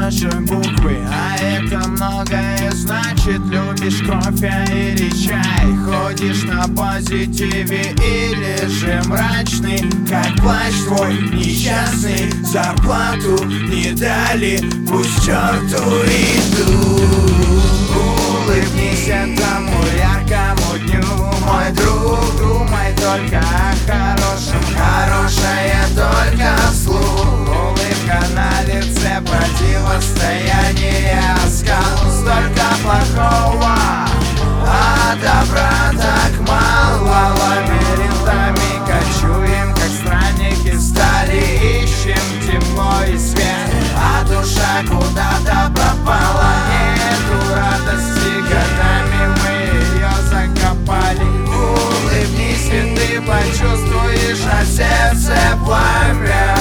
большой буквы, а это многое значит. Любишь кофе или чай, ходишь на позитиве или же мрачный, как плащ твой несчастный. Зарплату не дали, пусть к черту идут. Улыбнись этому яркому дню, мой друг, думай только о хорошем. Хорошее только вслух. Улыбка на лице, противостояние, оскал. Столько плохого, а добра так мало. Лабиринтами кочуем, как странники стали. Ищем тепло и свет, а душа куда-то пропала. Нету радости, годами мы ее закопали. Улыбнись, и ты почувствуешь на сердце пламя.